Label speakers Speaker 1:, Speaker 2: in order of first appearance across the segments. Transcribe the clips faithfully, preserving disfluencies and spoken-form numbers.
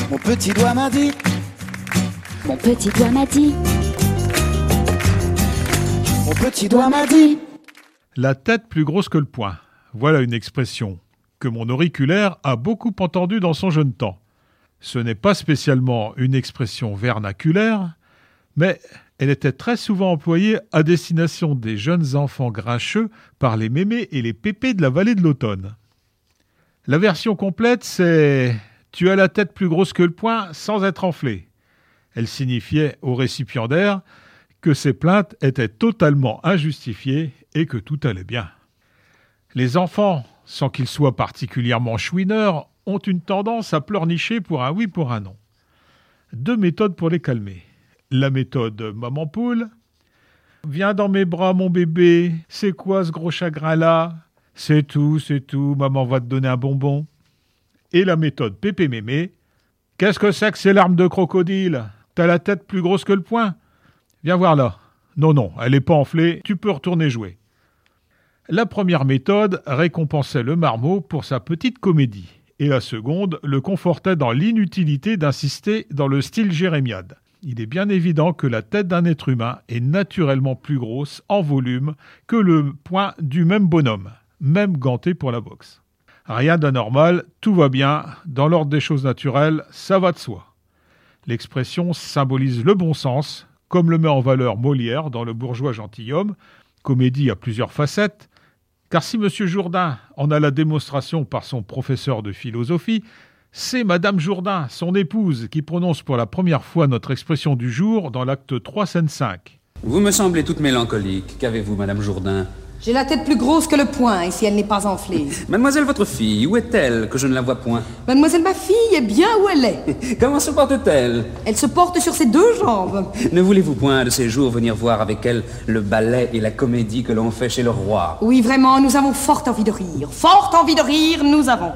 Speaker 1: Mon petit doigt m'a dit.
Speaker 2: Mon petit doigt m'a dit.
Speaker 1: Mon petit doigt m'a dit.
Speaker 3: La tête plus grosse que le poing. Voilà une expression que mon auriculaire a beaucoup entendue dans son jeune temps. Ce n'est pas spécialement une expression vernaculaire, mais elle était très souvent employée à destination des jeunes enfants grincheux par les mémés et les pépés de la vallée de l'automne. La version complète, c'est « tu as la tête plus grosse que le poing sans être enflé ». Elle signifiait au récipiendaire que ses plaintes étaient totalement injustifiées et que tout allait bien. Les enfants, sans qu'ils soient particulièrement chouineurs, ont une tendance à pleurnicher pour un oui pour un non. Deux méthodes pour les calmer. La méthode maman poule. Viens dans mes bras mon bébé, c'est quoi ce gros chagrin-là? C'est tout, c'est tout, maman va te donner un bonbon. Et la méthode pépé mémé. Qu'est-ce que c'est que ces larmes de crocodile? T'as la tête plus grosse que le poing? Viens voir là. Non, non, elle n'est pas enflée, tu peux retourner jouer. La première méthode récompensait le marmot pour sa petite comédie. Et la seconde le confortait dans l'inutilité d'insister dans le style jérémiade. Il est bien évident que la tête d'un être humain est naturellement plus grosse en volume que le poing du même bonhomme, même ganté pour la boxe. Rien d'anormal, tout va bien, dans l'ordre des choses naturelles, ça va de soi. L'expression symbolise le bon sens, comme le met en valeur Molière dans Le bourgeois gentilhomme, comédie à plusieurs facettes, car si M. Jourdain en a la démonstration par son professeur de philosophie, c'est Madame Jourdain, son épouse, qui prononce pour la première fois notre expression du jour dans l'acte trois, scène cinq.
Speaker 4: Vous me semblez toute mélancolique. Qu'avez-vous, Madame Jourdain?
Speaker 5: J'ai la tête plus grosse que le poing, et si elle n'est pas enflée.
Speaker 4: Mademoiselle, votre fille, où est-elle, que je ne la vois point?
Speaker 5: Mademoiselle, ma fille, est bien où elle est.
Speaker 4: Comment se porte-t-elle?
Speaker 5: Elle se porte sur ses deux jambes.
Speaker 4: Ne voulez-vous point, de ces jours, venir voir avec elle le ballet et la comédie que l'on fait chez le roi?
Speaker 5: Oui, vraiment, nous avons fort envie de rire. Fort envie de rire, nous avons.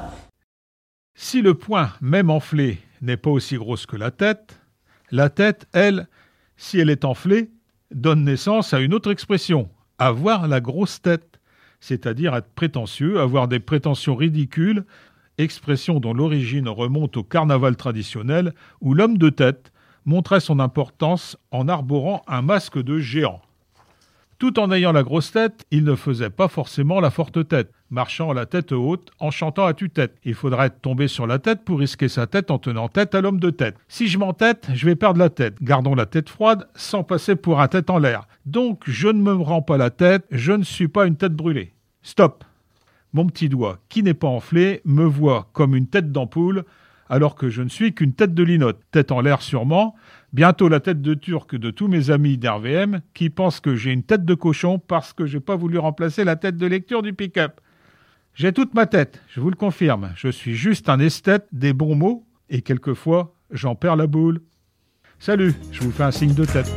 Speaker 3: Si le poing, même enflé, n'est pas aussi grosse que la tête, la tête, elle, si elle est enflée, donne naissance à une autre expression. Avoir la grosse tête, c'est-à-dire être prétentieux, avoir des prétentions ridicules, expression dont l'origine remonte au carnaval traditionnel où l'homme de tête montrait son importance en arborant un masque de géant. Tout en ayant la grosse tête, il ne faisait pas forcément la forte tête, marchant à la tête haute, en chantant à tue-tête. Il faudrait tomber sur la tête pour risquer sa tête en tenant tête à l'homme de tête. Si je m'entête, je vais perdre la tête. Gardons la tête froide, sans passer pour un tête en l'air. Donc, je ne me rends pas la tête, je ne suis pas une tête brûlée. Stop! Mon petit doigt, qui n'est pas enflé, me voit comme une tête d'ampoule, alors que je ne suis qu'une tête de linotte. Tête en l'air sûrement, bientôt la tête de turc de tous mes amis d'R V M qui pensent que j'ai une tête de cochon parce que j'ai pas voulu remplacer la tête de lecture du pick-up. J'ai toute ma tête, je vous le confirme. Je suis juste un esthète des bons mots et quelquefois, j'en perds la boule. Salut, je vous fais un signe de tête.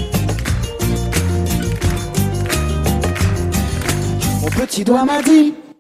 Speaker 1: Mon petit doigt m'a dit.